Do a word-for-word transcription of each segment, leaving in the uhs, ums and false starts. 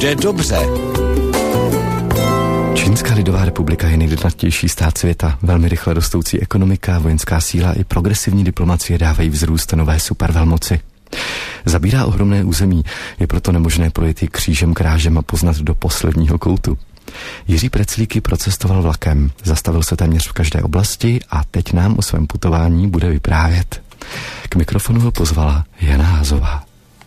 bude dobře. Čínská lidová republika je nejlidnatější stát světa. Velmi rychle rostoucí ekonomika, vojenská síla i progresivní diplomacie dávají vzrůst nové supervelmoci. Zabírá ohromné území, je proto nemožné projet ji křížem krážem a poznat do posledního koutu. Jiří Preclíky procestoval vlakem, zastavil se téměř v každé oblasti a teď nám o svém putování bude vyprávět. K mikrofonu ho pozvala Jana Házová.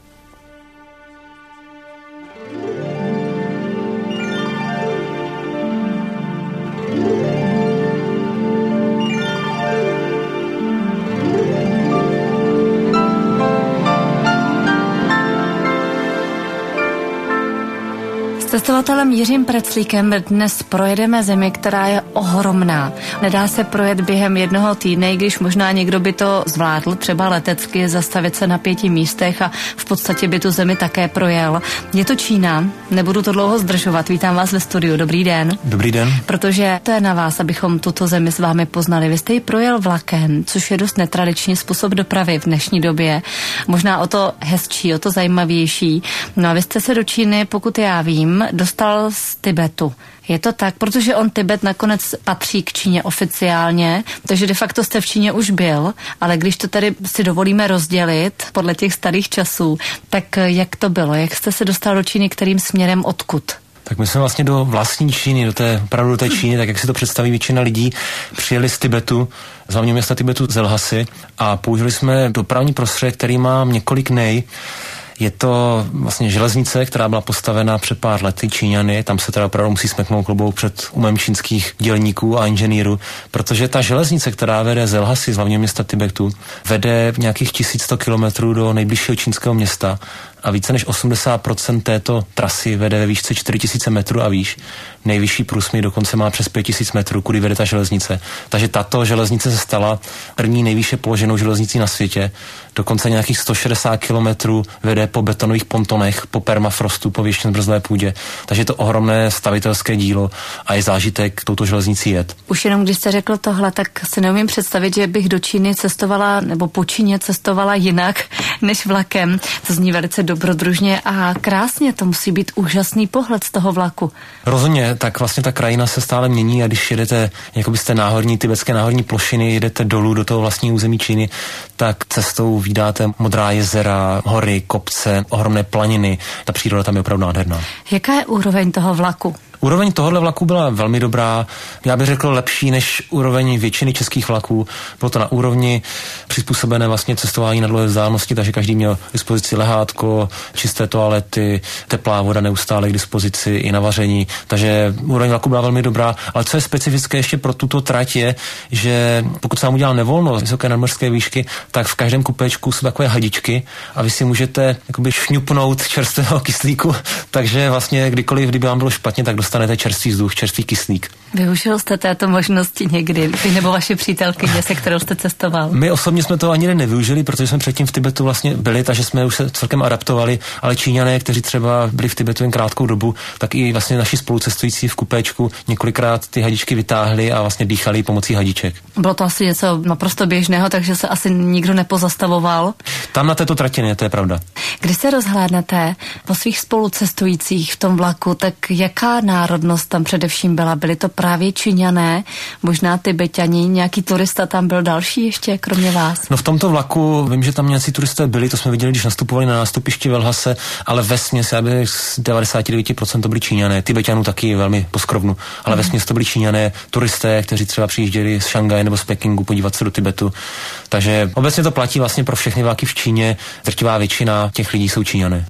S cestovatelem Jiřím Preclíkem dnes projedeme zemi, která je ohromná. Nedá se projet během jednoho týdne, když možná někdo by to zvládl, třeba letecky, zastavit se na pěti místech a v podstatě by tu zemi také projel. Je to Čína, nebudu to dlouho zdržovat, vítám vás ve studiu, dobrý den. Dobrý den. Protože to je na vás, abychom tuto zemi s vámi poznali. Vy jste ji projel vlakem, což je dost netradiční způsob dopravy v dnešní době. Možná o to hezčí, o to zajímavější. No a vy jste se do Číny, pokud já vím, dostal z Tibetu. Je to tak, protože on Tibet nakonec patří k Číně oficiálně, takže de facto jste v Číně už byl, ale když to tady si dovolíme rozdělit podle těch starých časů, tak jak to bylo? Jak jste se dostal do Číny, kterým směrem, odkud? Tak my jsme vlastně do vlastní Číny, do té, opravdu do té Číny, tak jak si to představí většina lidí, přijeli z Tibetu, z hlavního města Tibetu z Lhasy a použili jsme dopravní prostředek, který má několik nej. Je to vlastně železnice, která byla postavena před pár lety Číňany, tam se teda opravdu musí smeknout klobouk před umem čínských dělníků a inženýrů, protože ta železnice, která vede z Lhasy, z hlavního města Tibetu, vede nějakých tisíc sto kilometrů do nejbližšího čínského města a více než osmdesát procent této trasy vede ve výšce čtyři tisíce metrů a výš. Nejvyšší průsmyk dokonce má přes pět tisíc metrů, kudy vede ta železnice. Takže tato železnice se stala první nejvýše položenou železnicí na světě. Dokonce nějakých sto šedesát kilometrů vede po betonových pontonech, po permafrostu, po věčně zmrzlé půdě. Takže je to ohromné stavitelské dílo a je zážitek touto železnicí jet. Už jenom když jste řekl tohle, tak si neumím představit, že bych do Číny cestovala, nebo po Číně cestovala jinak než vlakem. To zní velice dobrodružně a krásně, to musí být úžasný pohled z toho vlaku. Rozhodně, tak vlastně ta krajina se stále mění a když jedete jakoby z té náhorní, tibetské náhorní plošiny, jedete dolů do toho vlastního území Číny, tak cestou vydáte modrá jezera, hory, kopce, ohromné planiny. Ta příroda tam je opravdu nádherná. Jaká je úroveň toho vlaku? Úroveň tohohle vlaku byla velmi dobrá, já bych řekl lepší než úroveň většiny českých vlaků. Bylo to na úrovni přizpůsobené vlastně cestování na dlouhé vzdálenosti, takže každý měl k dispozici lehátko, čisté toalety, teplá voda neustále k dispozici i na vaření, takže úroveň vlaku byla velmi dobrá. Ale co je specifické ještě pro tuto trať je, že pokud se vám udělá nevolno z vysoké nadmořské výšky, tak v každém kupečku jsou takové hadičky a vy si můžete jakoby šňupnout čerstvého kyslíku, takže vlastně kdykoliv, kdyby vám bylo špatně, tak dostanete čerstvý vzduch, čerstvý kyslík. Využil jste této možnosti někdy, vy nebo vaše přítelkyně, se kterou jste cestoval? My osobně jsme to ani nevyužili, protože jsme předtím v Tibetu vlastně byli, takže jsme už se celkem adaptovali, ale Číňané, kteří třeba byli v Tibetu jen krátkou dobu, tak i vlastně naši spolucestující v kupéčku několikrát ty hadičky vytáhli a vlastně dýchali pomocí hadiček. Bylo to asi něco naprosto běžného, takže se asi nikdo nepozastavoval. Tam na této trati ne, to je pravda. Když se rozhlédnete po svých spolucestujících v tom vlaku, tak jaká národnost tam především byla? Byli to právě Číňané, možná Tibetani, nějaký turista tam byl další ještě, kromě vás? No v tomto vlaku vím, že tam nějací turisté byli, to jsme viděli, když nastupovali na nástupišti ve Lhase, ale vesměs, já bych z devadesát devět procent to byli Číňané, Tibetanů taky velmi poskrovnu, ale mm. vesměs to byli Číňané, turisté, kteří třeba přijížděli z Šangaje nebo z Pekingu podívat se do Tibetu. Takže obecně to platí vlastně pro všechny vlaky v Číně, drtivá většina těch lidí jsou Číňané.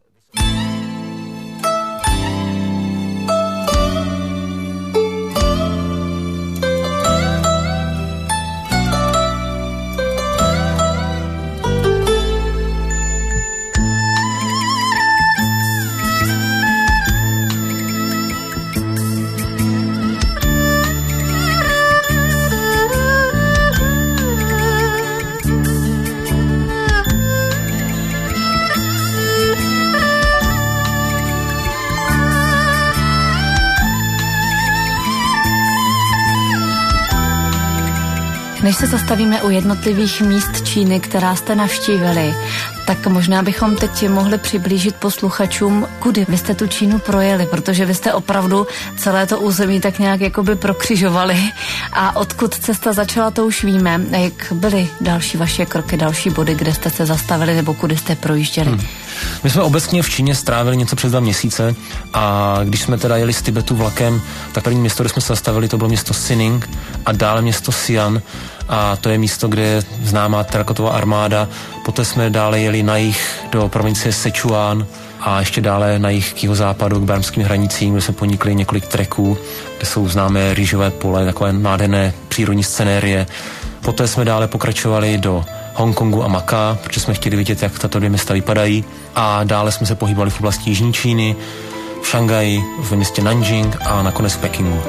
Než se zastavíme u jednotlivých míst Číny, která jste navštívili, Tak možná bychom teď mohli přiblížit posluchačům, kudy vy jste tu Čínu projeli, protože vy jste opravdu celé to území tak nějak jakoby prokřižovali a odkud cesta začala, to už víme. Jak byly další vaše kroky, další body, kde jste se zastavili nebo kudy jste projížděli? Hmm. My jsme obecně v Číně strávili něco přes dva měsíce a když jsme teda jeli z Tibetu vlakem, tak první město, kde jsme se zastavili, to bylo město Sining a dále město Xi'an. A to je místo, kde je známá terakotová armáda. Poté jsme dále jeli na jih do provincie Sichuan a ještě dále na jih k jihozápadu, k barmským hranicím, kde jsme ponikli několik treků, kde jsou známé rýžové pole, takové nádherné přírodní scenérie. Poté jsme dále pokračovali do Hongkongu a Maká, protože jsme chtěli vidět, jak tato dvě města vypadají. A dále jsme se pohybovali v oblasti jižní Číny, v Šanghaji, v městě Nanjing a nakonec v Pekingu.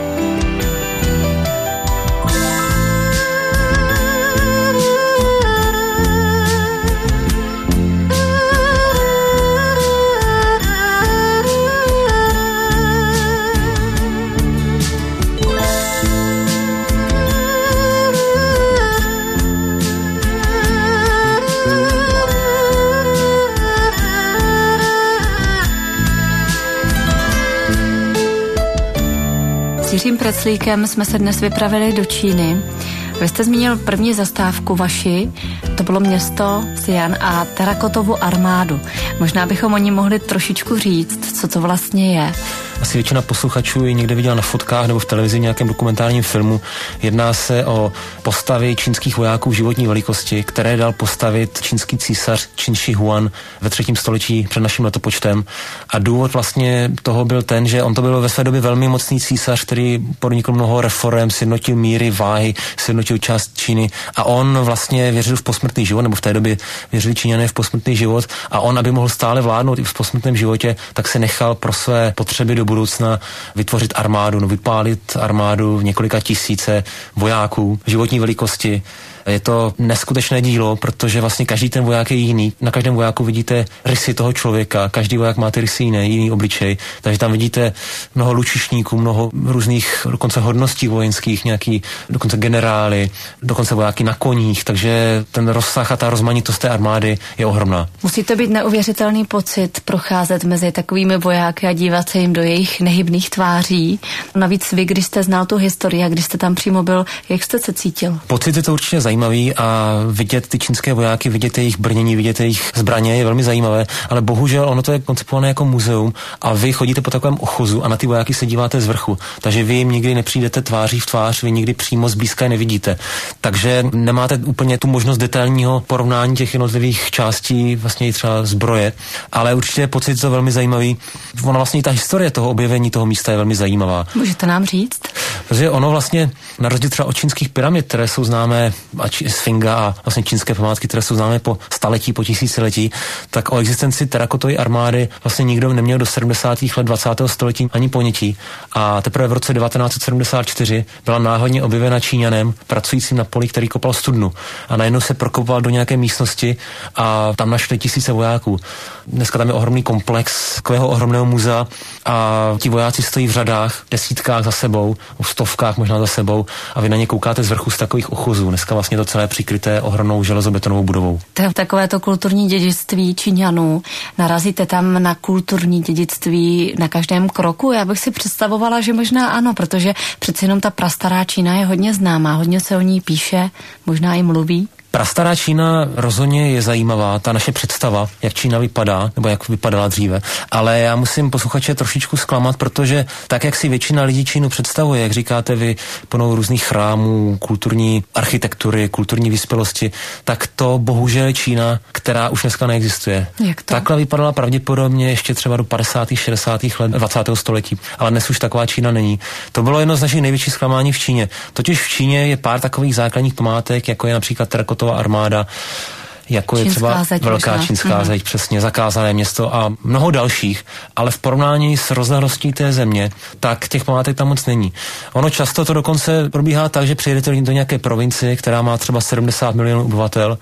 S Jiřím Preclíkem jsme se dnes vypravili do Číny. Vy jste zmínil první zastávku vaši, to bylo město Xi'an a terakotovou armádu. Možná bychom o ní mohli trošičku říct, co to vlastně je. Asi většina posluchačů ji někde viděla na fotkách nebo v televizi v nějakém dokumentárním filmu. Jedná se o postavy čínských vojáků životní velikosti, které dal postavit čínský císař Qin Shi Huang ve třetím století před naším letopočtem. A důvod vlastně toho byl ten, že on to byl ve své době velmi mocný císař, který podnikl mnoho reforem, sjednotil míry, váhy, sjednotil část Číny a on vlastně věřil v posmrtný život, nebo v té době věřili Číňané v posmrtný život a on, aby mohl stále vládnout i v posmrtném životě, tak se nechal pro své potřeby do budoucna vytvořit armádu, no vypálit armádu v několika tisíce vojáků životní velikosti. Je to neskutečné dílo, protože vlastně každý ten voják je jiný. Na každém vojáku vidíte rysy toho člověka, každý voják má ty rysy jiné, jiný obličej, takže tam vidíte mnoho lučišníků, mnoho různých dokonce hodností vojenských, nějaký dokonce generály, dokonce vojáky na koních, takže ten rozsah a ta rozmanitost té armády je ohromná. Musí to být neuvěřitelný pocit procházet mezi takovými vojáky a dívat se jim do jejich nehybných tváří. Navíc vy, když jste znal tu historii a když jste tam přímo byl, jak jste se cítil? Pocit je to určitě zajímavý a vidět ty čínské vojáky, vidět jejich brnění, vidět jejich zbraně je velmi zajímavé, ale bohužel ono to je koncipované jako muzeum a vy chodíte po takovém ochozu a na ty vojáky se díváte z vrchu, takže vy jim nikdy nepřijdete tváří v tvář, vy nikdy přímo zblízka je nevidíte. Takže nemáte úplně tu možnost detailního porovnání těch jednotlivých částí, vlastně i třeba zbroje, ale určitě pocit to velmi zajímavý. Ona vlastně i ta historie toho objevení toho místa je velmi zajímavá. Můžete nám říct? Protože ono vlastně na rozdíl třeba od čínských pyramid, které jsou známé Sfinga a vlastně čínské památky, které jsou známé po staletí, po tisíciletí, tak o existenci terakotové armády vlastně nikdo neměl do sedmdesátých let dvacátého století ani ponětí. A teprve v roce devatenáct set sedmdesát čtyři byla náhodně objevena Číňanem pracujícím na poli, který kopal studnu. A najednou se prokopal do nějaké místnosti a tam našli tisíce vojáků. Dneska tam je ohromný komplex takového ohromného muzea a ti vojáci stojí v řadách, desítkách za sebou, v stovkách možná za sebou a vy na ně koukáte z vrchu z takových ochozů. Dneska vlastně to celé přikryté ohromnou železobetonovou budovou. To je takovéto kulturní dědictví Číňanů. Narazíte tam na kulturní dědictví na každém kroku? Já bych si představovala, že možná ano, protože přeci jenom ta prastará Čína je hodně známá, hodně se o ní píše, možná i mluví. Prastará Čína rozhodně je zajímavá, ta naše představa, jak Čína vypadá, nebo jak vypadala dříve, ale já musím posluchače trošičku zklamat, protože tak, jak si většina lidí Čínu představuje, jak říkáte vy, plnou různých chrámů, kulturní architektury, kulturní vyspělosti, tak to bohužel je Čína, která už dneska neexistuje. Jak to? Takhle vypadala pravděpodobně ještě třeba do padesátých šedesátých let dvacátého století, ale dnes už taková Čína není. To bylo jedno z našich největších zklamání v Číně. Totiž v Číně je pár takových základních památek, jako je například terakotová armáda, jako je čínská třeba zeď, velká možná. čínská mm. zeď, přesně, zakázané město a mnoho dalších, ale v porovnání s rozlehlostí té země, tak těch památek tam moc není. Ono často to dokonce probíhá tak, že přijedete do nějaké provincie, která má třeba sedmdesát milionů obyvatel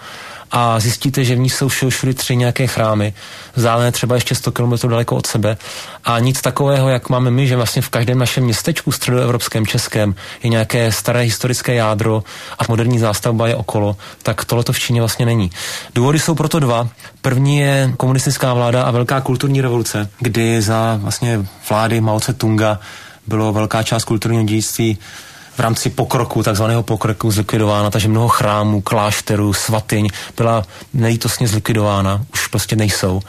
a zjistíte, že v ní jsou všude tři nějaké chrámy, vzdálené třeba ještě sto kilometrů daleko od sebe a nic takového, jak máme my, že vlastně v každém našem městečku středoevropském, českém je nějaké staré historické jádro a moderní zástavba je okolo, tak tohleto v Číně vlastně není. Důvody jsou proto dva. První je komunistická vláda a velká kulturní revoluce, kdy za vlastně vlády Mao Tse-tunga bylo velká část kulturního dědictví v rámci pokroku, takzvaného pokroku zlikvidována, takže mnoho chrámů, klášterů, svatyň byla nelítostně zlikvidována, už prostě nejsou.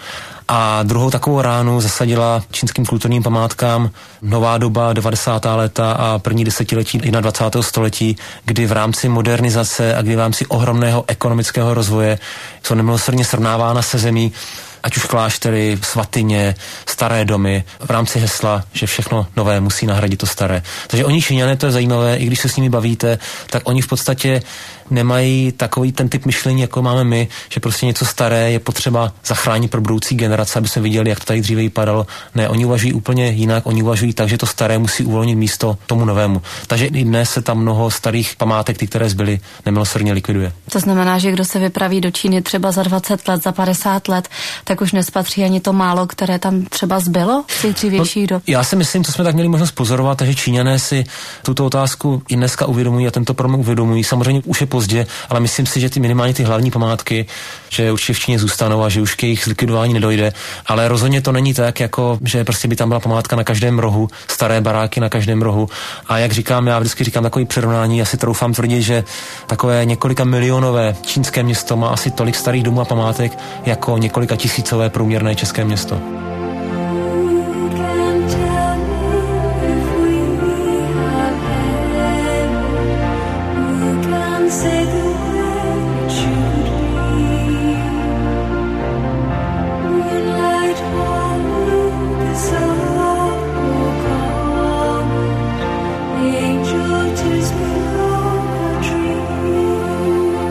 A druhou takovou ránu zasadila čínským kulturním památkám nová doba, devadesátá léta a první desetiletí dvacátého prvního století, kdy v rámci modernizace a kdy v rámci ohromného ekonomického rozvoje jsou nemilosrdně srovnávána se zemí, ať už kláštery, svatyně, staré domy, v rámci hesla, že všechno nové musí nahradit to staré. Takže oni Číňané, to je zajímavé, i když se s nimi bavíte, tak oni v podstatě nemají takový ten typ myšlení, jako máme my, že prostě něco staré je potřeba zachránit pro budoucí generace, aby jsme viděli, jak to tady dříve vypadalo. Ne, oni uvažují úplně jinak, oni uvažují tak, že to staré musí uvolnit místo tomu novému. Takže i dnes se tam mnoho starých památek, ty, které zbyly, nemilosrdně likviduje. To znamená, že kdo se vypraví do Číny třeba za dvacet let, za padesát let, tak už nespatří ani to málo, které tam třeba zbylo z těch dřívějších dob. No, já si myslím, co jsme tak měli možnost pozorovat, že Číňané si tuto otázku i dneska uvědomují a tento problém uvědomují. Samozřejmě už je pozdě, ale myslím si, že ty minimálně ty hlavní památky, že určitě v Číně zůstanou a že už k jejich zlikvidování nedojde, ale rozhodně to není tak, jako že prostě by tam byla památka na každém rohu, staré baráky na každém rohu. A jak říkám, já vždycky říkám takový přirovnání, já si troufám tvrdit, že takové několika milionové čínské město má asi tolik starých domů a památek jako několika tisícové průměrné české město.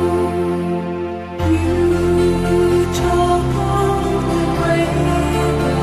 You talk all the way.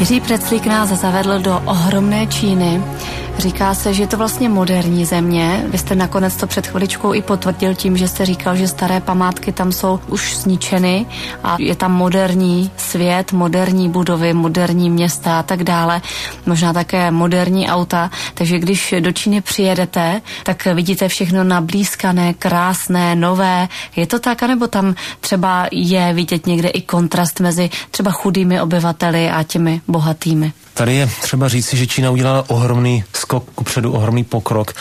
Jiří Preclík nás zavedl do ohromné Číny. Říká se, že je to vlastně moderní země. Vy jste nakonec to před chviličkou i potvrdil tím, že jste říkal, že staré památky tam jsou už zničeny a je tam moderní svět, moderní budovy, moderní města a tak dále. Možná také moderní auta. Takže když do Číny přijedete, tak vidíte všechno nablízkané, krásné, nové. Je to tak, anebo tam třeba je vidět někde i kontrast mezi třeba chudými obyvateli a těmi bohatými? Tady je třeba říci, že Čína udělala ohromný skok kupředu, ohromný pokrok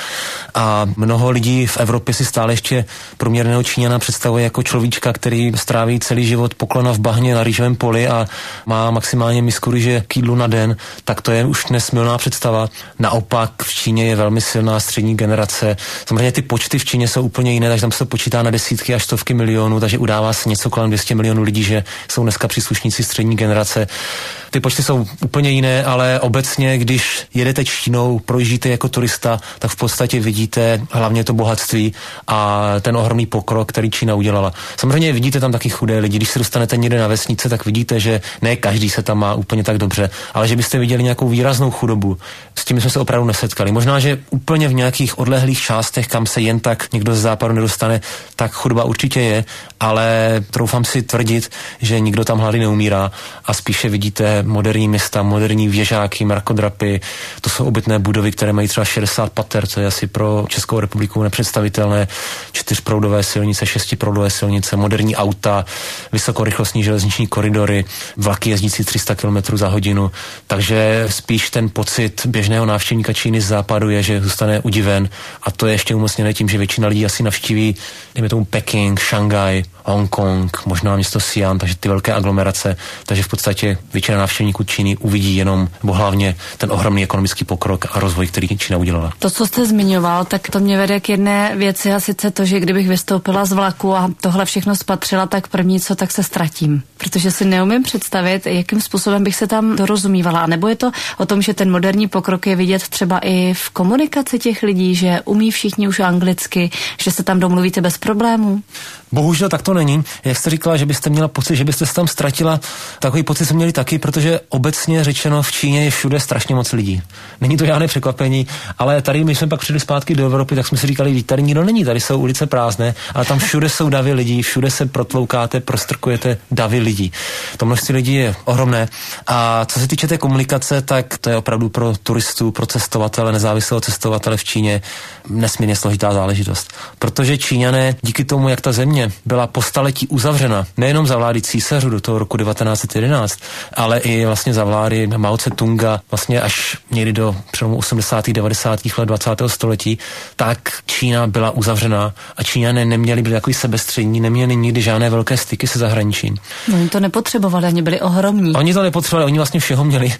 a mnoho lidí v Evropě si stále ještě průměrného Číňana představuje jako človíčka, který stráví celý život poklona v bahně na rýžovém poli a má maximálně misku rýže k jídlu na den, tak to je už nesmylná představa. Naopak v Číně je velmi silná střední generace. Samozřejmě ty počty v Číně jsou úplně jiné, takže tam se to počítá na desítky až stovky milionů, takže udává se něco kolem dvě stě milionů lidí, že jsou dneska příslušníci střední generace. Ty počty jsou úplně jiné, ale obecně, když jedete Čínou, projíždíte jako turista, tak v podstatě vidíte hlavně to bohatství a ten ohromný pokrok, který Čína udělala. Samozřejmě vidíte tam taky chudé lidi. Když se dostanete někde na vesnice, tak vidíte, že ne každý se tam má úplně tak dobře, ale že byste viděli nějakou výraznou chudobu. S tím jsme se opravdu nesetkali. Možná, že úplně v nějakých odlehlých částech, kam se jen tak někdo z západu nedostane, tak chudoba určitě je, ale troufám si tvrdit, že nikdo tam hlady neumírá a spíše vidíte moderní města, moderní věžáky, mrakodrapy. To jsou obytné budovy, které mají třeba šedesát pater, co je asi pro Českou republiku nepředstavitelné. Čtyřproudové silnice, šestiproudové silnice, moderní auta, vysokorychlostní železniční koridory, vlaky jezdící tři sta kilometrů za hodinu. Takže spíš ten pocit běžného návštěvníka Číny z západu je, že zůstane udiven a to je ještě umocněné tím, že většina lidí asi navštíví, dejme tomu Peking, Šangaj, Hongkong, možná město Xi'an, takže ty velké aglomerace, takže v podstatě většina návštěvníků Číny uvidí jenom, nebo hlavně ten ohromný ekonomický pokrok a rozvoj, který Čína udělala. To, co jste zmiňoval, tak to mě vede k jedné věci a sice to, že kdybych vystoupila z vlaku a tohle všechno spatřila, tak první co, tak se ztratím. Protože si neumím představit, jakým způsobem bych se tam dorozumívala. A nebo je to o tom, že ten moderní pokrok je vidět třeba i v komunikaci těch lidí, že umí všichni už anglicky, že se tam domluvíte bez problémů? Bohužel tak to není. Jak jste říkala, že byste měla pocit, že byste se tam ztratila, takový pocit jsme měli taky, protože obecně řečeno v Číně je všude strašně moc lidí. Není to žádné překvapení, ale tady, my jsme pak přijeli zpátky do Evropy, tak jsme si říkali, tady nikdo není, tady jsou ulice prázdné, ale tam všude jsou davy lidí, všude se protloukáte, prostrkujete davy lidí. To množství lidí je ohromné. A co se týče té komunikace, tak to je opravdu pro turistů, pro cestovatele, nezávislého cestovatele v Číně nesmírně složitá záležitost. Protože Číňané díky tomu, jak ta země byla po staletí uzavřena, nejenom za vlády císařů do toho roku devatenáct set jedenáct, ale i vlastně za vlády Mao Tse-tunga, vlastně až někdy do přelomu osmdesátých devadesátých let dvacátého století, tak Čína byla uzavřená a Číňané neměli, byli takový sebestřední, neměli nikdy žádné velké styky se zahraničím. No, oni to nepotřebovali, oni byli ohromní. Oni to nepotřebovali, oni vlastně všeho měli.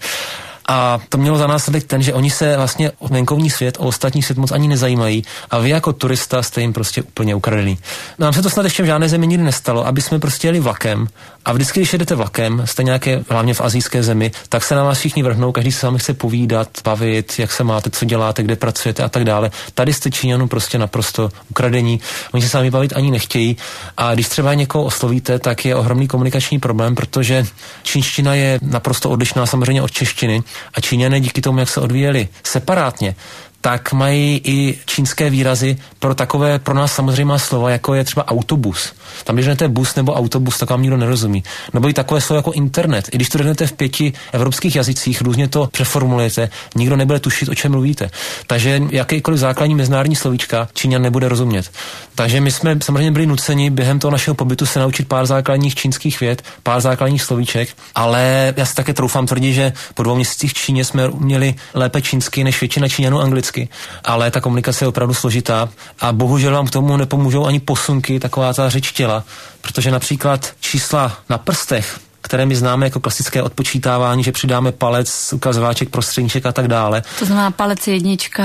A to mělo za následek ten, že oni se vlastně o venkovní svět, o ostatní svět moc ani nezajímají a vy jako turista jste jim prostě úplně ukradený. Nám se to snad ještě v žádné zemi nikdy nestalo, aby jsme prostě jeli vlakem a vždycky, když jedete vlakem, jste nějaké, hlavně v asijské zemi, tak se na vás všichni vrhnou, každý se s vámi chce povídat, bavit, jak se máte, co děláte, kde pracujete a tak dále. Tady jste Číňanů prostě naprosto ukradení, oni se s vámi bavit ani nechtějí a když třeba někoho oslovíte, tak je ohromný komunikační problém, protože čínština je naprosto odlišná samozřejmě od češtiny. A Číňané díky tomu, jak se odvíjeli separátně, tak mají i čínské výrazy pro takové pro nás samozřejmá slova, jako je třeba autobus. Tam, když jdete bus nebo autobus, tak vám nikdo nerozumí. Nebo i takové slovo jako internet. I když to jdete v pěti evropských jazycích, různě to přeformulujete, nikdo nebude tušit, o čem mluvíte. Takže jakýkoliv základní mezinárodní slovíčka Číňan nebude rozumět. Takže my jsme samozřejmě byli nuceni během toho našeho pobytu se naučit pár základních čínských vět, pár základních slovíček, ale já si také troufám tvrdit, že po dvou měsících v Číně jsme uměli lépe čínsky než většina Číňanů anglicky. Ale ta komunikace je opravdu složitá a bohužel vám k tomu nepomůžou ani posunky, taková ta řeč těla, protože například čísla na prstech, které my známe jako klasické odpočítávání, že přidáme palec, ukazováček, prostředníček a tak dále. To znamená palec jednička,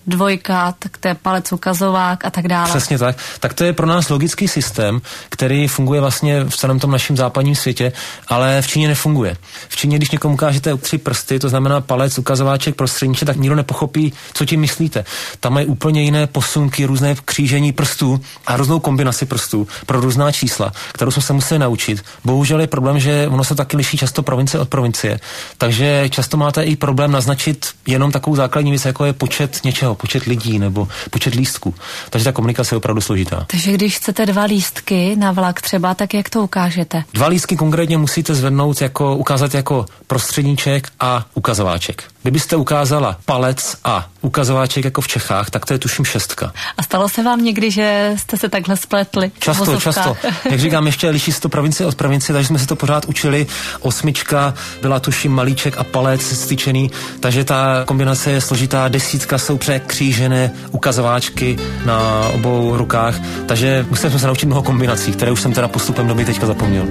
dvojka, tak to je palec ukazovák a tak dále. Přesně tak. Tak to je pro nás logický systém, který funguje vlastně v celém tom našem západním světě, ale v Číně nefunguje. V Číně, když někomu ukážete tři prsty, to znamená palec, ukazováček, prostředníček, tak nikdo nepochopí, co tím myslíte. Tam mají úplně jiné posunky, různé křížení prstů a různou kombinaci prstů pro různá čísla, kterou jsme se museli naučit. Bohužel je problém, že ono se taky liší často provincie od provincie. Takže často máte i problém naznačit jenom takovou základní věc, jako je počet něčeho, počet lidí nebo počet lístků. Takže ta komunikace je opravdu složitá. Takže když chcete dva lístky na vlak třeba, tak jak to ukážete? Dva lístky konkrétně musíte zvednout jako, ukázat jako prostředníček a ukazováček. Kdybyste ukázala palec a ukazováček jako v Čechách, tak to je tuším šestka. A stalo se vám někdy, že jste se takhle spletli? Často, často. Jak říkám, ještě liší se to provincie od provincie, takže jsme se to pořád učili. Osmička byla tuším malíček a palec styčený, takže ta kombinace je složitá. Desítka jsou překřížené ukazováčky na obou rukách, takže museli jsme se naučit mnoho kombinací, které už jsem teda postupem doby teďka zapomněl.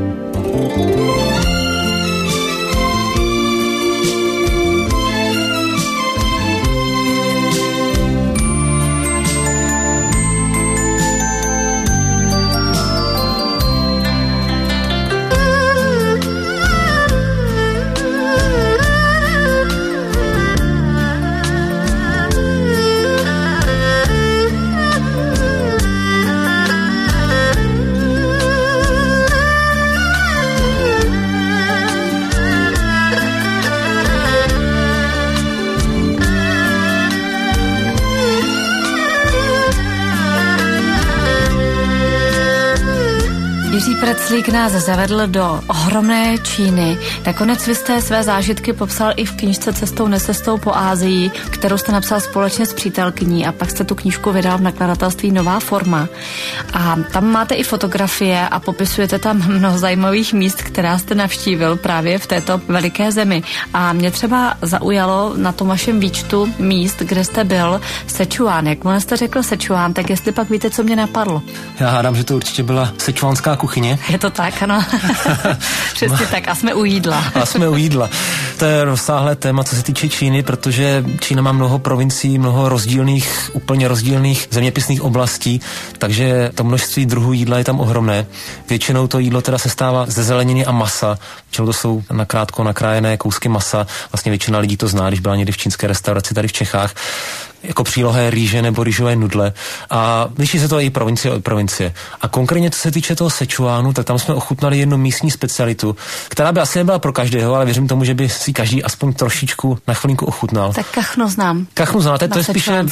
Preclík nás zavedl do ohromné Číny. Nakonec vy jste své zážitky popsal i v knížce Cestou necestou po Asii, kterou jste napsal společně s přítelkyní a pak jste tu knížku vydal v nakladatelství Nová forma. A tam máte i fotografie a popisujete tam mnoho zajímavých míst, která jste navštívil právě v této veliké zemi. A mě třeba zaujalo na tom vašem výčtu míst, kde jste byl, Sichuan. Jakmile jste řekl Sichuan, tak jestli pak víte, co mě napadlo. Já hádám, že to určitě byla sichuanská kuchyně. Je to tak, ano. Přesně tak. A jsme u jídla. A jsme u jídla. To je rozsáhlé téma, co se týče Číny, protože Čína má mnoho provincií, mnoho rozdílných, úplně rozdílných zeměpisných oblastí, takže to množství druhů jídla je tam ohromné. Většinou to jídlo teda sestává ze zeleniny a masa. Většinou to jsou nakrátko nakrájené kousky masa. Vlastně většina lidí to zná, když byla někdy v čínské restauraci tady v Čechách. Jako příloha je rýže nebo rýžové nudle a liší se to i provincie od provincie. A konkrétně, co se týče toho Sichuanu, tak tam jsme ochutnali jednu místní specialitu, která by asi nebyla pro každého, ale věřím tomu, že by si každý aspoň trošičku na chvilinku ochutnal. Tak kachnu znám. Kachnu znáte, to je spíše...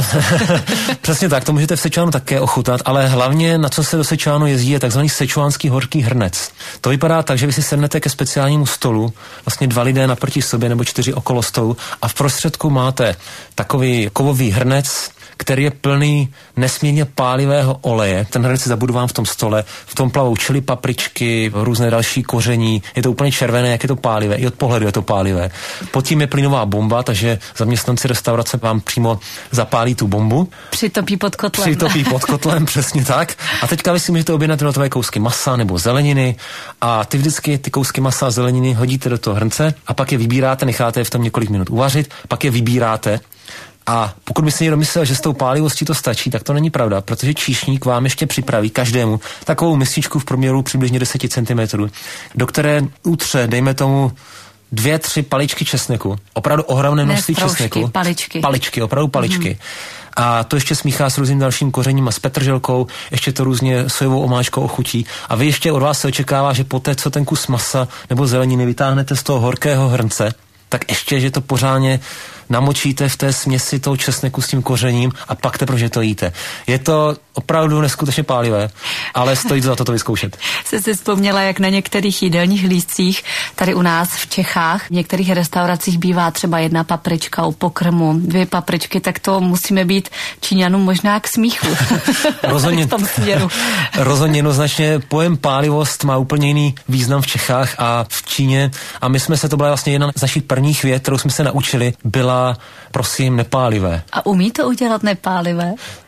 Přesně tak, to můžete v Sichuanu také ochutnat, ale hlavně na co se do Sichuanu jezdí je takzvaný sichuanský horký hrnec. To vypadá tak, že vy si sednete ke speciálnímu stolu, vlastně dva lidé naproti sobě nebo čtyři okolo stolu a v prostředku máte takový kovový hrnec, který je plný nesmírně pálivého oleje. Ten hrnec je zabudován v tom stole, v tom plavou čili papričky, různé další koření. Je to úplně červené, jak je to pálivé. I od pohledu je to pálivé. Pod tím je plynová bomba, takže zaměstnanci restaurace vám přímo zapálí tu bombu. Přitopí pod kotlem. Přitopí pod kotlem, přesně tak. A teďka vy si můžete objednat jednotlivé kousky masa nebo zeleniny a ty vždycky ty kousky masa a zeleniny hodíte do toho hrnce a pak je vybíráte, necháte je v tom několik minut uvařit, pak je vybíráte. A pokud by si někdo myslel, že s tou pálivostí to stačí, tak to není pravda, protože číšník vám ještě připraví každému takovou mističku v průměru přibližně deset centimetrů, do které utře, dejme tomu, dvě, tři paličky česneku. Opravdu ohromné množství česneku. Paličky. Paličky, opravdu paličky. Hmm. A to ještě smíchá s různým dalším kořením a s petrželkou, ještě to různě sojovou omáčkou ochutí. A vy ještě od vás se očekává, že poté, co ten kus masa nebo zeleniny vytáhnete z toho horkého hrnce, tak ještě, že to pořádně namočíte v té směsi toho česneku s tím kořením a pak teprve to jíte. Je to opravdu neskutečně pálivé, ale stojí za to to vyzkoušet. Jsi si vzpomněla, jak na některých jídelních lístcích tady u nás v Čechách, v některých restauracích bývá třeba jedna paprička u pokrmu, dvě papričky, tak to musíme být Číňanům možná k smíchu. Rozhodně, v tom směru. Rozhodně jednoznačně pojem pálivost má úplně jiný význam v Čechách a v Číně a my jsme se, to byla vlastně jedna z našich prvních vět, kterou jsme se naučili, byla prosím nepálivé. A umí to udělat nepálivé?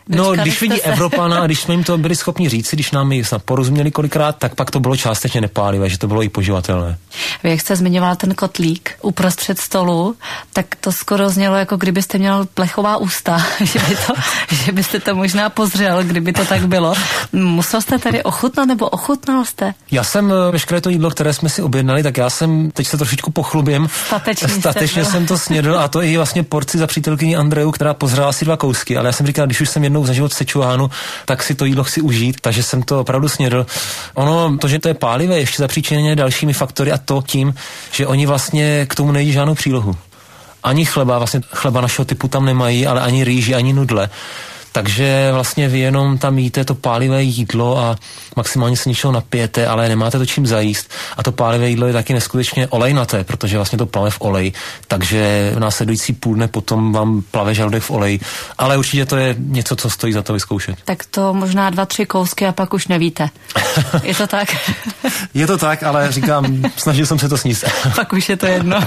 No, když vidí Evropana, a když jsme jim to byli schopni říct, když nám ji snad porozuměli kolikrát, tak pak to bylo částečně nepálivé, že to bylo i poživatelné. Vy, jak jste zmiňoval ten kotlík uprostřed stolu, tak to skoro znělo, jako kdybyste měl plechová ústa, že, by to, že byste to možná pozřel, kdyby to tak bylo. Musel jste tady ochutnat, nebo ochutnal jste? Já jsem veškeré to jídlo, které jsme si objednali, tak já jsem, teď se trošičku pochlubím, Statečný statečně jsem to snědl, a to i vlastně porci za přítelkyni Andreu, která pozřela si dva kousky, ale já jsem říkal, když už jsem jednou za život v Sečuánu, tak si to jídlo chci užít, takže jsem to opravdu snědl. Ono, to, že to je pálivé, ještě zapříčiněné dalšími faktory, a to tím, že oni vlastně k tomu nejedí žádnou přílohu. Ani chleba, vlastně chleba našeho typu tam nemají, ale ani rýži, ani nudle. Takže vlastně vy jenom tam jíte to pálivé jídlo a maximálně se něčeho napijete, ale nemáte to čím zajíst. A to pálivé jídlo je taky neskutečně olejnaté, protože vlastně to plave v oleji. Takže v následující půl dne potom vám plave žaludek v oleji. Ale určitě to je něco, co stojí za to vyzkoušet. Tak to možná dva, tři kousky a pak už nevíte. Je to tak? Je to tak, ale říkám, snažil jsem se to sníst. Pak už je to jedno.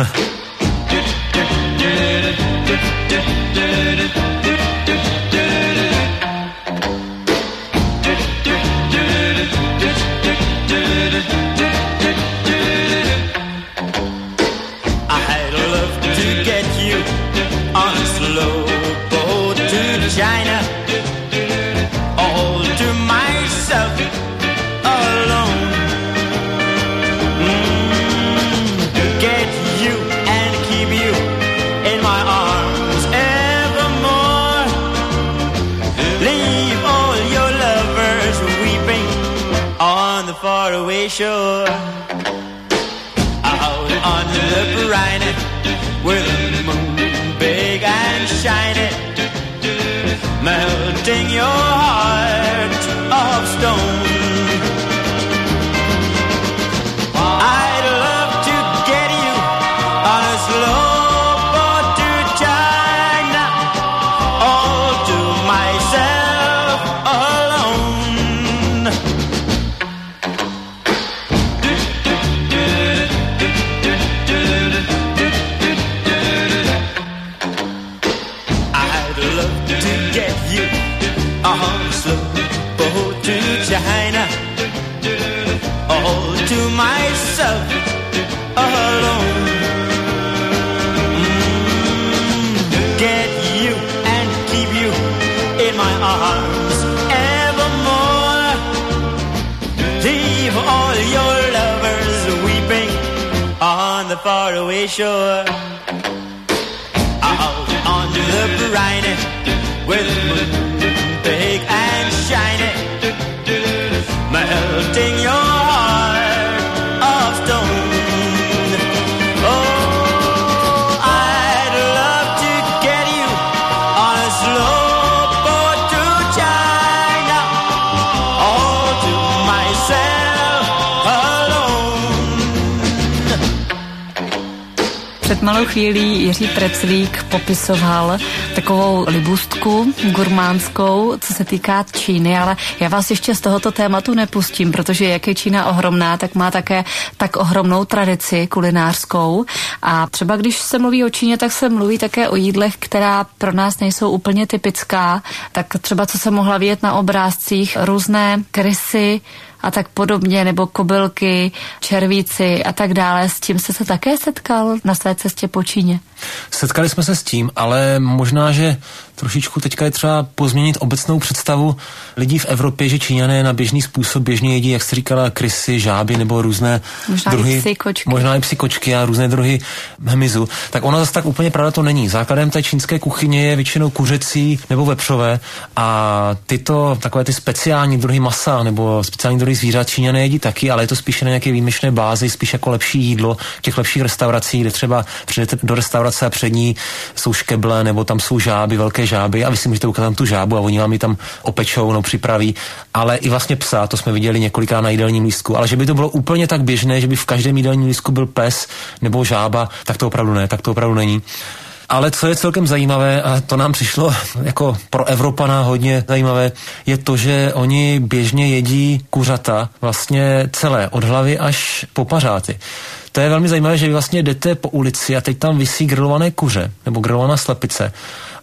China, all to myself alone. Mm, to get you and keep you in my arms evermore. Leave all your lovers weeping on the faraway shore. Out on the briny with the moon big and shiny, melting your heart of stone. I'd love to get you on a slow boat to China, all to myself alone. I'd love to get you on a slow boat to China, all to myself alone. Mm, get you and keep you in my arms evermore. Leave all your lovers weeping on the faraway shore. Out on the briny with the moon big and shiny, melting your heart of stone. Oh, I'd love to get you on a slow boat to China, all to myself alone. Před malou chvílí Jiří Preclík popisoval takovou libůstku gurmánskou, co se týká Číny, ale já vás ještě z tohoto tématu nepustím, protože jak je Čína ohromná, tak má také tak ohromnou tradici kulinářskou. A třeba když se mluví o Číně, tak se mluví také o jídlech, která pro nás nejsou úplně typická. Tak třeba co se mohla vidět na obrázcích, různé krysy a tak podobně, nebo kobylky, červíci a tak dále. S tím jste se také setkal na své cestě po Číně? Setkali jsme se s tím, ale možná, že trošičku teďka je třeba pozměnit obecnou představu lidí v Evropě, že Číňané na běžný způsob běžně jedí, jak jste říkala, krysy, žáby nebo různé možná druhy, i psi, kočky. možná i psi, kočky a různé druhy hmyzu. Tak ono zase tak úplně pravda to není. Základem té čínské kuchyně je většinou kuřecí nebo vepřové a tyto takové ty speciální druhy masa nebo speciální druhy zvířat Číňané jedí taky, ale je to spíše na nějaké výjimečné bázi, spíš jako lepší jídlo v těch lepších restauracích, kde třeba přijdete do restaurace a před ní jsou škeble nebo tam jsou žáby, velké žáby a vy si můžete ukázat tu žábu a oni vám ji tam opečou, no připraví, ale i vlastně psa, to jsme viděli několikrát na jídelním lístku, ale že by to bylo úplně tak běžné, že by v každém jídelním lístku byl pes nebo žába, tak to opravdu ne, tak to opravdu není. Ale co je celkem zajímavé, a to nám přišlo jako pro Evropana hodně zajímavé, je to, že oni běžně jedí kuřata vlastně celé, od hlavy až po pařáty. To je velmi zajímavé, že vy vlastně jdete po ulici a teď tam visí grilované kuře nebo grilovaná slepice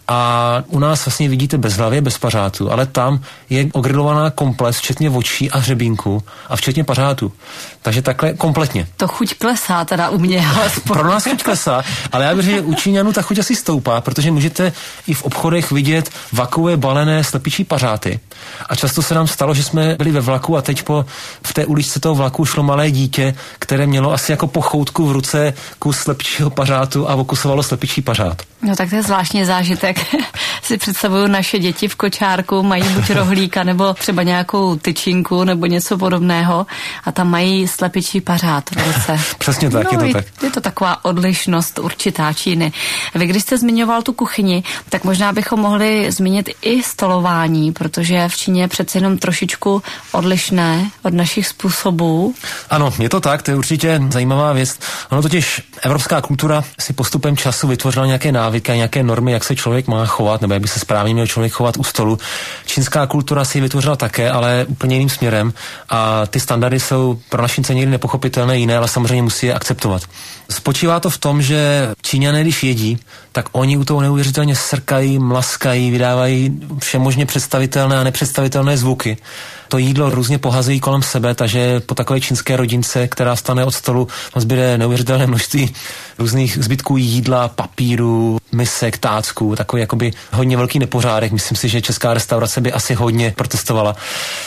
A u nás vlastně vidíte bez hlavy, bez pařátu, ale tam je ogrilovaná komplet, včetně očí a hřebínku a včetně pařátu. Takže takhle kompletně. To chuť klesá teda u mě. Pro nás chuť klesá, ale já věřím, že u Číňanů ta chuť asi stoupá, protože můžete i v obchodech vidět vakové balené slepičí pařáty. A často se nám stalo, že jsme byli ve vlaku a teď po, v té uličce toho vlaku šlo malé dítě, které mělo asi jako pochoutku v ruce kus slepičího pařátu a okusovalo slepičí pařát. No tak to je zvláštní zážitek. Si představuju naše děti v kočárku, mají buď rohlíka nebo třeba nějakou tyčinku nebo něco podobného a tam mají slepičí pařát v ruce. Přesně tak, no, je to tak. Je to taková odlišnost určitá Číny. Vy, když jste zmiňoval tu kuchyni, tak možná bychom mohli zmínit i stolování, protože v Číně je přece jenom trošičku odlišné od našich způsobů. Ano, je to tak, to je určitě zajímavá věc. Ono totiž evropská kultura si postupem času vytvořila nějaké návyky, nějaké normy, jak se člověk má chovat, nebo jak by se správně měl člověk chovat u stolu. Čínská kultura si vytvořila také, ale úplně jiným směrem a ty standardy jsou pro našince někdy nepochopitelné jiné, ale samozřejmě musí je akceptovat. Spočívá to v tom, že Číňané, když jedí, tak oni u toho neuvěřitelně srkají, mlaskají, vydávají všemožně představitelné a nepředstavitelné zvuky. To jídlo různě pohazují kolem sebe, takže po takové čínské rodince, která stane od stolu, zbyde neuvěřitelné množství různých zbytků jídla, papíru, misek, tácků, takový jakoby hodně velký nepořádek. Myslím si, že česká restaurace by asi hodně protestovala.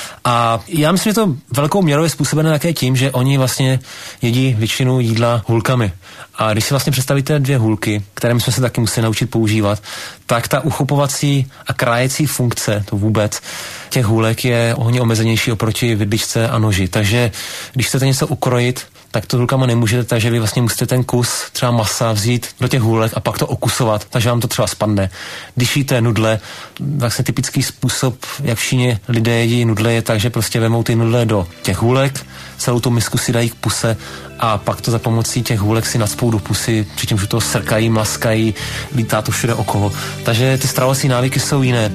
A já myslím, že to velkou měrou je způsobené také tím, že oni vlastně jedí většinu jídla hůlkami. A když si vlastně představíte dvě hůlky, které my jsme se taky museli naučit používat, tak ta uchopovací a krájecí funkce, to vůbec, těch hůlek je hodně omezenější oproti vidličce a noži. Takže když chcete něco ukrojit, tak to hůlkama nemůžete, takže vy vlastně musíte ten kus třeba masa vzít do těch hůlek a pak to okusovat, takže vám to třeba spadne. Když jíte nudle, vlastně typický způsob, jak v Číně lidé jedí nudle, je tak, že prostě vemou ty nudle do těch hůlek, celou tu misku si dají k puse a pak to za pomocí těch hůlek si nacpou do pusy, přičemž to srkají, mlaskají, lítá to všude okolo. Takže ty stravovací návyky jsou jiné.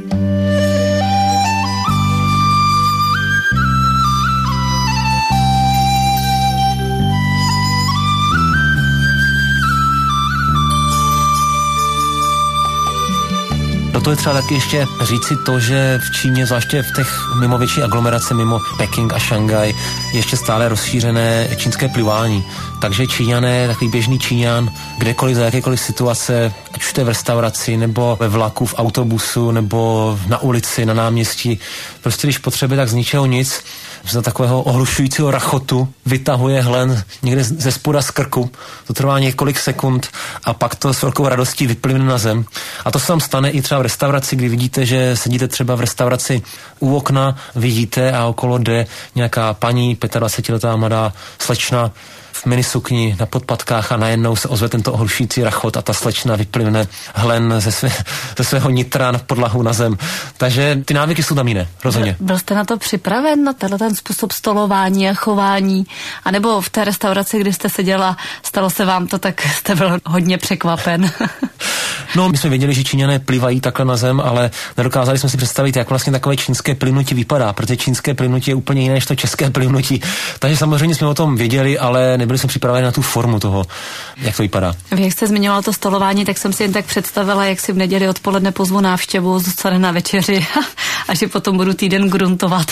Proto je třeba taky ještě říci to, že v Číně, zvláště v těch mimo větší aglomerace, mimo Peking a Šanghaj, je ještě stále rozšířené čínské plivání. Takže Číňané, takový běžný Číňan, kdekoliv za jakékoliv situace, ať už to je v restauraci, nebo ve vlaku, v autobusu, nebo na ulici, na náměstí, prostě když potřebuje, tak z ničeho nic, za takového ohlušujícího rachotu vytahuje hlen někde ze spoda z krku. To trvá několik sekund a pak to s velkou radostí vyplivne na zem. A to se tam stane i třeba v restauraci, kdy vidíte, že sedíte třeba v restauraci u okna, vidíte a okolo jde nějaká paní, dvacetiletá mladá slečna v minisukni na podpatkách a najednou se ozve tento ohlušující rachot a ta slečna vyplivne hlen ze, své, ze svého nitra na podlahu na zem. Takže ty návyky jsou tam jiné, rozhodně. Byl jste na to připraven, na tenhle ten způsob stolování a chování? A nebo v té restauraci, kdy jste seděla, stalo se vám to, tak jste byl hodně překvapen? No, my jsme věděli, že Číňané plivají takhle na zem, ale nedokázali jsme si představit, jak vlastně takové čínské plivnutí vypadá, protože čínské plivnutí je úplně jiné než to české plivnutí. Takže samozřejmě jsme o tom věděli, ale nebyli jsme připraveni na tu formu toho, jak to vypadá. Vy, jak jste zmiňoval to stolování, tak jsem si jen tak představila, jak si v neděli odpoledne pozvu návštěvu, zůstane na večeři a že potom budu týden gruntovat.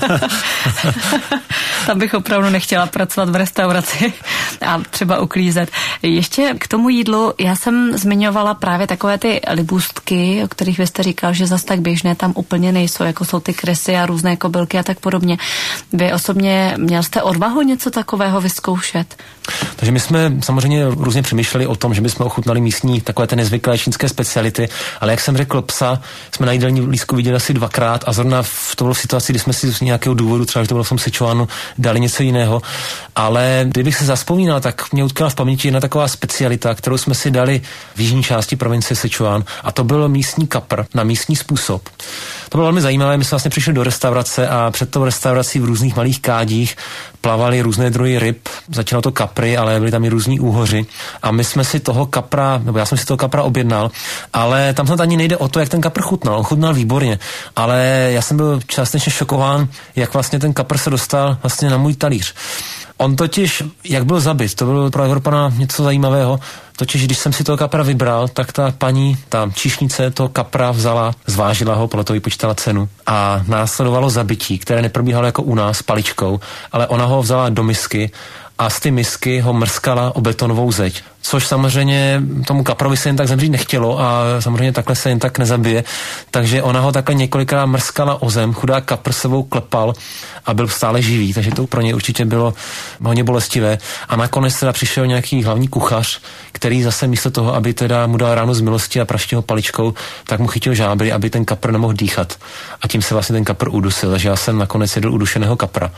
Tam bych opravdu nechtěla pracovat v restauraci a třeba uklízet. Ještě k tomu jídlu, já jsem zmiňovala právě takové ty libůstky, o kterých vy jste říkal, že zas tak běžné tam úplně nejsou, jako jsou ty kresy a různé kobylky a tak podobně. Vy osobně měl jste odvahu něco takového vyzkoušet? Takže my jsme samozřejmě různě přemýšleli o tom, že bychom ochutnali místní takové ty nezvyklé čínské speciality, ale jak jsem řekl, psa jsme na jídelní lístku viděli asi dvakrát a zrovna v, to bylo v situaci, kdy jsme si z nějakého důvodu, třeba že to bylo v tom Sichuanu, dali něco jiného. Ale kdybych se zazpomínal, tak mě utkala v paměti jedna taková specialita, kterou jsme si dali v jižní části provincie Sichuan, a to byl místní kapr na místní způsob. To bylo velmi zajímavé, my jsme vlastně přišli do restaurace a před tou restaurací v různých malých kádích plavaly různé druhy ryb, začínalo to kapry, ale byly tam i různí úhoři a my jsme si toho kapra, nebo já jsem si toho kapra objednal, ale tam snad ani nejde o to, jak ten kapr chutnal, on chutnal výborně, ale já jsem byl částečně šokován, jak vlastně ten kapr se dostal vlastně na můj talíř. On totiž, jak byl zabit, to bylo pro Evropana něco zajímavého, totiž když jsem si toho kapra vybral, tak ta paní, ta číšnice toho kapra vzala, zvážila ho, podle toho vypočítala cenu a následovalo zabití, které neprobíhalo jako u nás paličkou, ale ona ho vzala do misky a z ty misky ho mrskala o betonovou zeď. Což samozřejmě tomu kaprovi se jen tak zemřít nechtělo a samozřejmě takhle se jen tak nezabije. Takže ona ho takhle několikrát mrskala o zem, chudá kapr sebou klepal a byl stále živý, takže to pro něj určitě bylo hodně bolestivé. A nakonec teda přišel nějaký hlavní kuchař, který zase místo toho, aby teda mu dal ráno z milosti a praštil ho paličkou, tak mu chytil žábry, aby ten kapr nemohl dýchat. A tím se vlastně ten kapr udusil, takže já jsem nakonec jedl udušeného kapra.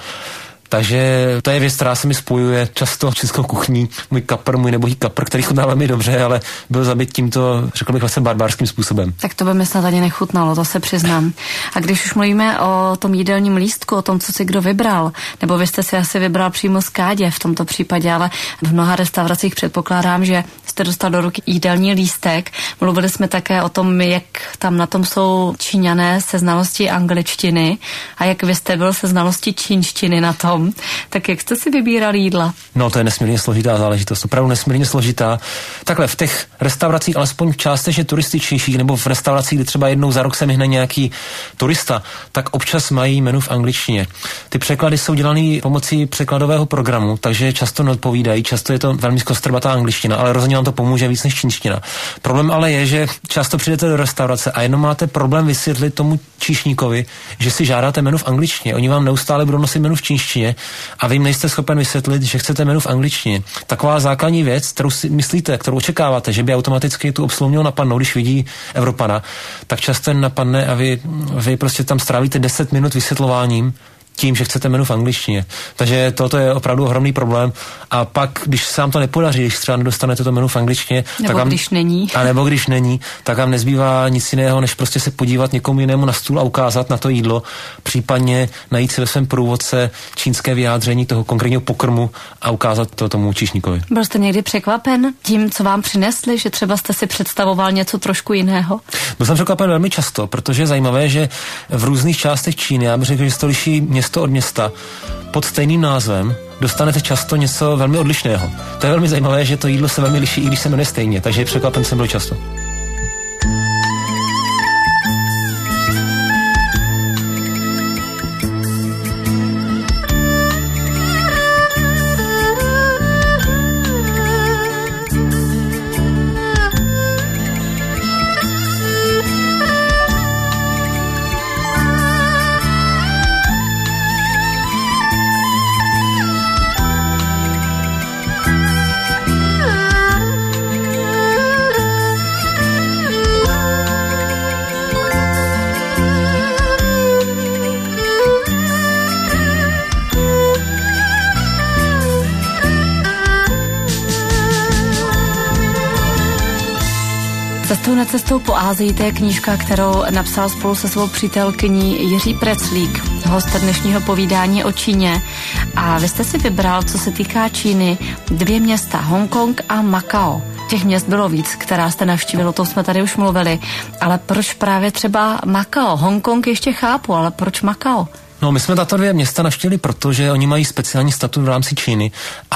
Takže to je věc, která se mi spojuje často s českou kuchní. Můj kapr, můj nebohý kapr, který chutná velmi dobře, ale byl zabit tímto, řekl bych, vlastně barbarským způsobem. Tak to by mi snad ani nechutnalo, to se přiznám. A když už mluvíme o tom jídelním lístku, o tom, co si kdo vybral, nebo vy jste si asi vybral přímo z kádě v tomto případě, ale v mnoha restauracích předpokládám, že jste dostal do ruky jídelní lístek. Mluvili jsme také o tom, jak tam na tom jsou Číňané se znalostí angličtiny a jak vy jste byl se znalostí čínštiny na tom. Tak jak jste si vybírali jídla? No, to je nesmírně složitá záležitost, opravdu nesmírně složitá. Takhle v těch restauracích, alespoň v částečně turističnějších, nebo v restauracích, kde třeba jednou za rok se myhne nějaký turista, tak občas mají menu v angličtině. Ty překlady jsou dělané pomocí překladového programu, takže často neodpovídají, často je to velmi kostrbatá angličtina, ale rozhodně vám to pomůže víc než čínština. Problém ale je, že často přijdete do restaurace a jenom máte problém vysvětlit tomu číšníkovi, že si žádáte menu v angličtině. Oni vám neustále budou nosit menu v čínštině a vy jim nejste schopen vysvětlit, že chcete menu v angličtině. Taková základní věc, kterou si myslíte, kterou očekáváte, že by automaticky tu obsluhu mělo napadnout, když vidí Evropana, tak často napadne a vy, vy prostě tam strávíte deset minut vysvětlováním tím, že chcete menu v angličtině. Takže toto je opravdu ohromný problém. A pak, když se vám to nepodaří, když třeba nedostanete to menu v angličtině, nebo tak vám, když není. A nebo když není, tak vám nezbývá nic jiného, než prostě se podívat někomu jinému na stůl a ukázat na to jídlo, případně najít si ve svém průvodce čínské vyjádření toho konkrétního pokrmu a ukázat to tomu číšníkovi. Byl jste někdy překvapen tím, co vám přinesli, že třeba jste si představoval něco trošku jiného? Byl jsem překvapen velmi často, protože je zajímavé, že v různých částech Číny, já bych řekl, že se to liší město od města, pod stejným názvem dostanete často něco velmi odlišného. To je velmi zajímavé, že to jídlo se velmi liší, i když se jmenuje stejně, takže překvapen jsem byl často. Cestou na cestou po Ázii, to je knížka, kterou napsal spolu se svou přítelkyní Jiří Preclík, host dnešního povídání o Číně. A vy jste si vybral, co se týká Číny, dvě města, Hongkong a Makao. Těch měst bylo víc, která jste navštívil, o tom jsme tady už mluvili. Ale proč právě třeba Makao? Hongkong ještě chápu, ale proč Makao? No, my jsme tato dvě města navštívili, protože oni mají speciální statut v rámci Číny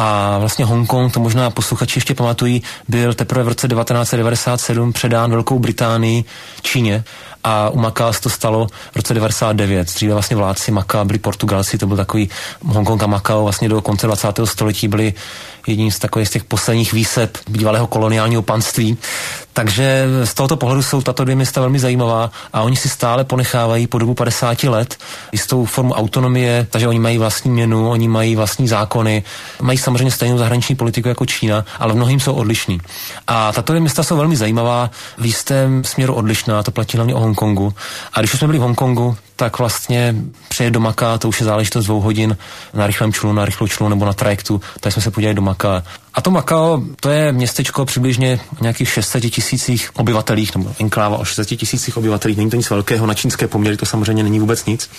a vlastně Hongkong, to možná posluchači ještě pamatují, byl teprve v roce devatenáct set devadesát sedm předán Velkou Británii Číně a u Makaa se to stalo v roce devadesát devět. Dříve vlastně vládci Makaa byli Portugalci, to byl takový Hongkong a Makao vlastně do konce dvacátého století byli jedním z takových z těch posledních výseb bývalého koloniálního panství. Takže z tohoto pohledu jsou tato dvě města velmi zajímavá a oni si stále ponechávají po dobu padesáti let jistou formu autonomie, takže oni mají vlastní měnu, oni mají vlastní zákony, mají samozřejmě stejnou zahraniční politiku jako Čína, ale v mnohým jsou odlišní. A tato dvě města jsou velmi zajímavá, v jistém směru odlišná, to platí hlavně o Hongkongu. A když jsme byli v Hongkongu, tak vlastně přijet do Makaa, to už je záležitost dvou hodin na rychlém člunu, na rychlou člunu nebo na trajektu, tak jsme se podívali do Makaa. A to Makao, to je městečko přibližně nějakých šest set tisících obyvatelích, nebo enkláva o šest set tisících obyvatelích, není to nic velkého, na čínské poměry to samozřejmě není vůbec nic.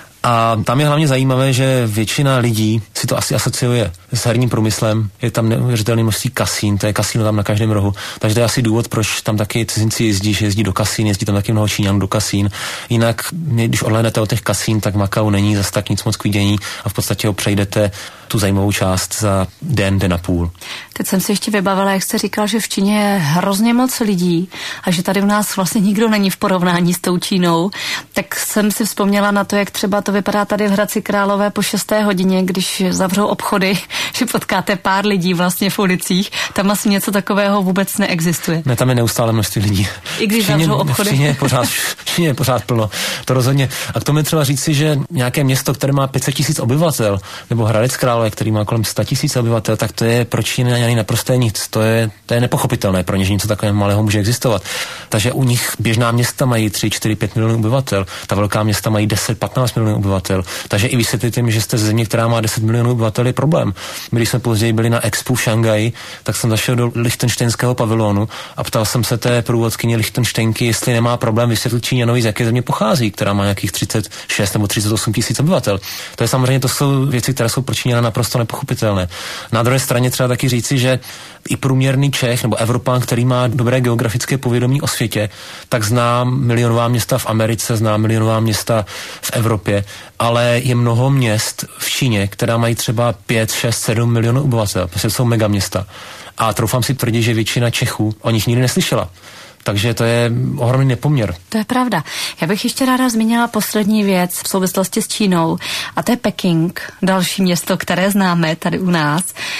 A tam je hlavně zajímavé, že většina lidí si to asi asociuje s herním průmyslem. Je tam neuvěřitelné množství kasín, to je kasíno tam na každém rohu. Takže to je asi důvod, proč tam taky cizinci jezdí, že jezdí do kasín, jezdí tam taky mnoho Číňanů do kasín. Jinak, když odhlédnete od těch kasín, tak v Makau není zase tak nic moc k vidění a v podstatě ho přejdete tu zajímavou část za den, den a půl. Teď jsem si ještě vybavila, jak jste říkal, že v Číně je hrozně moc lidí a že tady u nás vlastně nikdo není v porovnání s tou Čínou. Tak jsem si vzpomněla na to, jak třeba to vypadá tady v Hradci Králové po šesté hodině, když zavřou obchody, že potkáte pár lidí vlastně v ulicích. Tam asi něco takového vůbec neexistuje. Ne, tam je neustále množství lidí. I když zavřou obchody. V Číně je pořád, v Číně je pořád plno. To rozhodně. A k tomu je třeba říci, že nějaké město, které má pět set tisíc obyvatel, nebo Hradec Králové, který má kolem sto tisíc obyvatel, tak to je pro Číňany naprosto nic. To je, to je nepochopitelné, pro ně, že něco takového malého může existovat. Takže u nich běžná města mají tři, čtyři, pět milionů obyvatel, ta velká města mají deset, patnáct milionů obyvatel. Takže i vysvětlit jim, že jste ze země, která má deset milionů obyvatel, je problém. My, když jsme později byli na Expu v Šanghaji, tak jsem zašel do lichtenštejnského pavilonu a ptal jsem se té průvodkyně Lichtenštejnky, jestli nemá problém vysvětlit Číňanovi, z jaké země pochází, která má nějakých třicet šest nebo třicet osm tisíc obyvatel. To je samozřejmě, to jsou věci, které jsou pro Číňana naprosto nepochopitelné. Na druhé straně třeba taky říci, že i průměrný Čech nebo Evropán, který má dobré geografické povědomí o světě, tak zná milionová města v Americe, zná milionová města v Evropě, ale je mnoho měst v Číně, která mají třeba pět, šest, sedm milionů obyvatel. Prostě jsou megaměsta. A troufám si tvrdit, že většina Čechů o nich nikdy neslyšela. Takže to je ohromný nepoměr. To je pravda. Já bych ještě ráda zmínila poslední věc v souvislosti s Čínou a to je Peking, další město, které známe tady u nás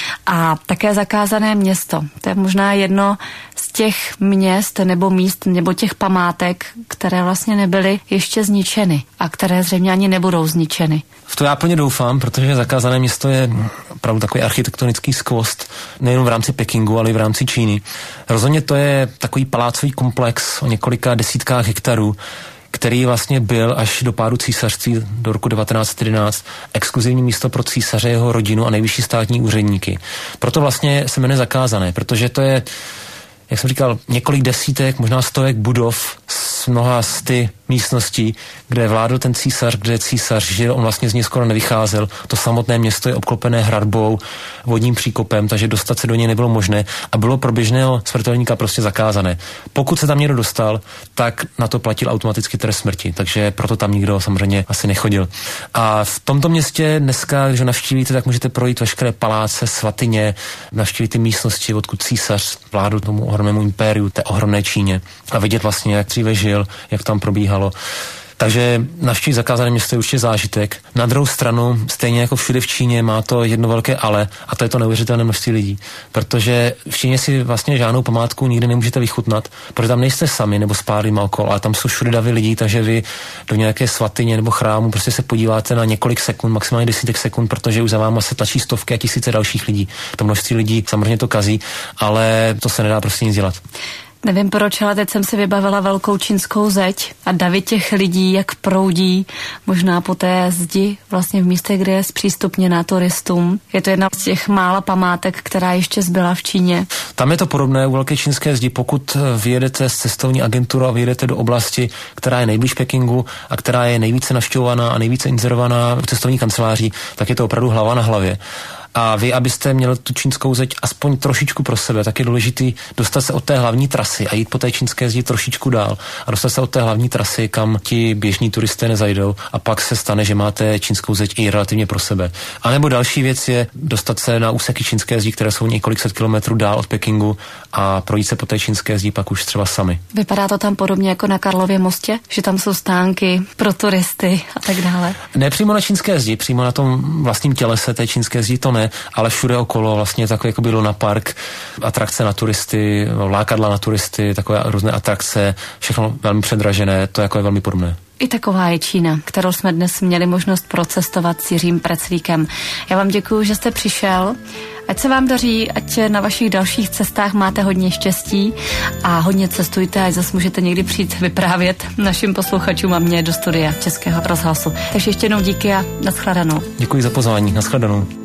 a také zakázané město. To je možná jedno z těch měst nebo míst nebo těch památek, které vlastně nebyly ještě zničeny a které zřejmě ani nebudou zničeny. V to já plně doufám, protože zakázané město je opravdu takový architektonický skvost, nejen v rámci Pekingu, ale i v rámci Číny. Rozhodně to je takový palácový komplex o několika desítkách hektarů, který vlastně byl až do pádu císařství do roku devatenáct set jedenáct exkluzivní místo pro císaře, jeho rodinu a nejvyšší státní úředníky. Proto vlastně se jmenuje zakázané, protože to je, jak jsem říkal, několik desítek, možná stovek budov s mnoha sty místností, kde vládl ten císař, kde císař žil, on vlastně z něj skoro nevycházel. To samotné město je obklopené hradbou, vodním příkopem, takže dostat se do něj nebylo možné a bylo pro běžného smrtelníka prostě zakázané. Pokud se tam někdo dostal, tak na to platil automaticky trest smrti, takže proto tam nikdo samozřejmě asi nechodil. A v tomto městě dneska, když ho navštívíte, tak můžete projít veškeré paláce, svatyně, navštívit ty místnosti, odkud císař vládl tomu ohromnému impériu, té ohromné Číně a vidět vlastně, jak dříve žil, jak tam probíhalo. Takže navštívit zakázané město je určitě zážitek. Na druhou stranu, stejně jako všude v Číně, má to jedno velké ale a to je to neuvěřitelné množství lidí. Protože v Číně si vlastně žádnou památku nikdy nemůžete vychutnat, protože tam nejste sami nebo s pár lidmi okolo, ale tam jsou všude davy lidí, takže vy do nějaké svatyně nebo chrámu prostě se podíváte na několik sekund, maximálně desítek sekund, protože už za váma se tlačí stovky a tisíce dalších lidí. To množství lidí samozřejmě to kazí, ale to se nedá prostě nic dělat. Nevím proč, ale teď jsem si vybavila velkou čínskou zeď a davy těch lidí, jak proudí, možná po té zdi, vlastně v místě, kde je zpřístupněná turistům. Je to jedna z těch mála památek, která ještě zbyla v Číně. Tam je to podobné u velké čínské zdi. Pokud vyjedete s cestovní agenturou a vyjedete do oblasti, která je nejblíž Pekingu a která je nejvíce navštěvovaná a nejvíce inzerovaná v cestovní kanceláří, tak je to opravdu hlava na hlavě. A vy, abyste měli tu čínskou zeď aspoň trošičku pro sebe, tak je důležitý dostat se od té hlavní trasy a jít po té čínské zdi trošičku dál a dostat se od té hlavní trasy, kam ti běžní turisté nezajdou a pak se stane, že máte čínskou zeď i relativně pro sebe. A nebo další věc je dostat se na úseky čínské zdi, které jsou několik set kilometrů dál od Pekingu a projít se po té čínské zdi pak už třeba sami. Vypadá to tam podobně jako na Karlově mostě, že tam jsou stánky pro turisty a tak dále? Ne přímo na čínské zdi, přímo na tom vlastním tělese té čínské zdi to ne, ale všude okolo vlastně takový jako byl na park, atrakce na turisty, lákadla na turisty, takové různé atrakce, všechno velmi předražené, to jako je velmi podobné. I taková je Čína, kterou jsme dnes měli možnost procestovat s Jiřím Preclíkem. Já vám děkuju, že jste přišel. Ať se vám daří, ať na vašich dalších cestách máte hodně štěstí a hodně cestujte, ať zase můžete někdy přijít vyprávět našim posluchačům a mě do studia Českého rozhlasu. Takže ještě jednou díky a nashledanou. Děkuji za pozvání, nashledanou.